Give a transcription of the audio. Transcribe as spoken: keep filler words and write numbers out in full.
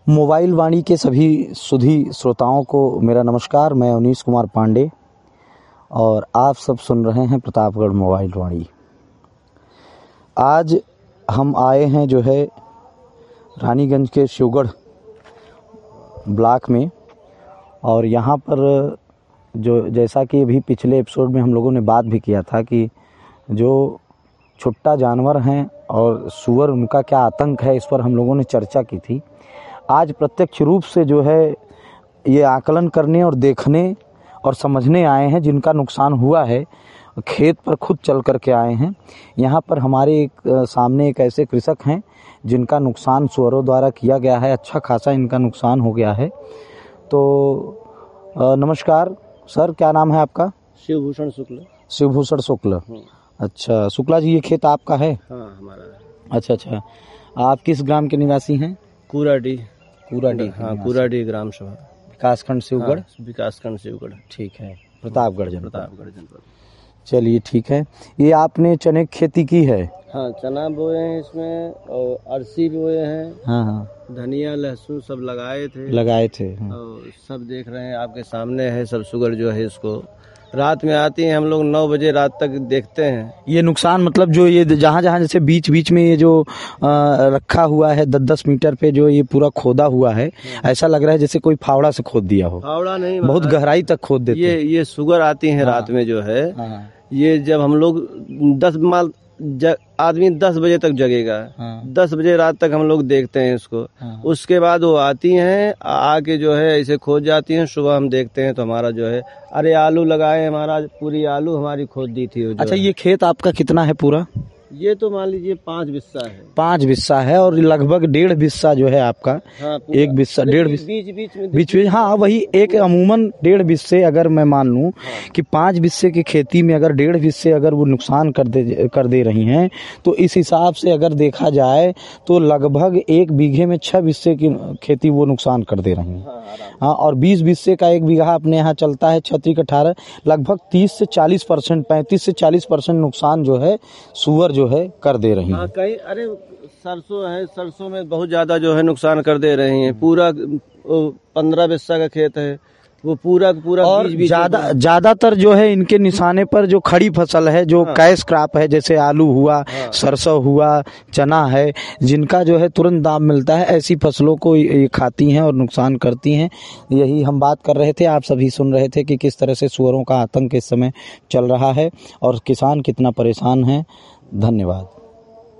Mobile वाणी के सभी सुधी श्रोताओं को मेरा नमस्कार। मैं उनीस कुमार पांडे और आप सब सुन रहे हैं प्रतापगढ़ मोबाइल वाणी। आज हम आए हैं जो है रानीगंज के शिवगढ़ ब्लॉक में, और यहाँ पर जो जैसा कि अभी पिछले एपिसोड में हम लोगों ने बात भी किया था कि जो छुट्टा जानवर हैं और सूअर, उनका क्या आतंक है, इस पर हम लोगों ने चर्चा की थी। आज प्रत्यक्ष रूप से जो है ये आकलन करने और देखने और समझने आए हैं जिनका नुकसान हुआ है। खेत पर खुद चल कर के आए हैं। यहाँ पर हमारे एक सामने एक ऐसे कृषक हैं जिनका नुकसान सूअरों द्वारा किया गया है, अच्छा खासा इनका नुकसान हो गया है। तो नमस्कार सर, क्या नाम है आपका? शिवभूषण शुक्ल। शिवभूषण शुक्ल, अच्छा शुक्ला जी, ये खेत आपका है? हाँ, हमारा है। अच्छा अच्छा, आप किस ग्राम के निवासी हैं? कूराडी। कूराडी, हाँ, कूराडी ग्राम सभा, विकासखंड शिवगढ़। हाँ, विकासखंड शिवगढ़, ठीक है, प्रतापगढ़ जनपद। प्रतापगढ़ जनपद। चलिए ठीक है। ये आपने चने की खेती की है? हाँ, चना बोए हैं इसमें, और अरसी बोए हैं। हाँ हाँ, धनिया लहसुन सब लगाए थे लगाए थे। हाँ। और सब देख रहे हैं, आपके सामने है सब। शुगर जो है इसको रात में आती हैं, हम लोग नौ बजे रात तक देखते हैं। ये नुकसान मतलब जो ये जहाँ जहाँ जैसे बीच बीच में ये जो आ, रखा हुआ है दस दस मीटर पे जो ये पूरा खोदा हुआ है, ऐसा लग रहा है जैसे कोई फावड़ा से खोद दिया हो। फावड़ा नहीं, बहुत गहराई तक खोद देते ये ये शुगर आती है रात में जो है। हाँ। ये जब हम लोग दस माल ज, आदमी दस बजे तक जगेगा। हाँ। दस बजे रात तक हम लोग देखते हैं इसको। हाँ। उसके बाद वो आती हैं, आके जो है ऐसे खोद जाती हैं। सुबह हम देखते हैं तो हमारा जो है, अरे आलू लगाए हमारा, पूरी आलू हमारी खोद दी थी। अच्छा, ये खेत आपका कितना है पूरा? ये तो मान लीजिए पाँच बिस्सा है। पाँच बिस्सा है और लगभग डेढ़ बिस्सा जो है आपका। हाँ, एक बिस्सा डेढ़ बिस्सा बीच बीच में बीच में। हाँ, वही एक अमूमन डेढ़ बिस्से अगर मैं मान लूं। हाँ। कि पाँच बिस्से की खेती में अगर डेढ़ बिस्से अगर वो नुकसान कर दे कर दे रही हैं, तो इस हिसाब से अगर देखा जाए तो लगभग एक बीघे में छह बिस्से की खेती वो नुकसान कर दे रही हैं। हाँ, और बीस बिस्से का एक बीघा अपने यहाँ चलता है छत्तीस अठारह, लगभग तीस से चालीस परसेंट पैंतीस से चालीस परसेंट नुकसान जो है सूअर जो है कर दे रही है। कहीं अरे सरसों है, सरसों में बहुत ज्यादा जो है नुकसान कर दे रही हैं। पूरा पंद्रह बिस्सा का खेत है, वो पूरा पूरा और ज्यादा ज्यादातर जो है इनके निशाने पर जो खड़ी फसल है, जो हाँ। कैश क्रॉप है, जैसे आलू हुआ, हाँ। सरसों हुआ, चना है, जिनका जो है तुरंत दाम मिलता है, ऐसी फसलों को ये खाती हैं और नुकसान करती हैं। यही हम बात कर रहे थे, आप सभी सुन रहे थे कि किस तरह से सूअरों का आतंक इस समय चल रहा है और किसान कितना परेशान है। धन्यवाद।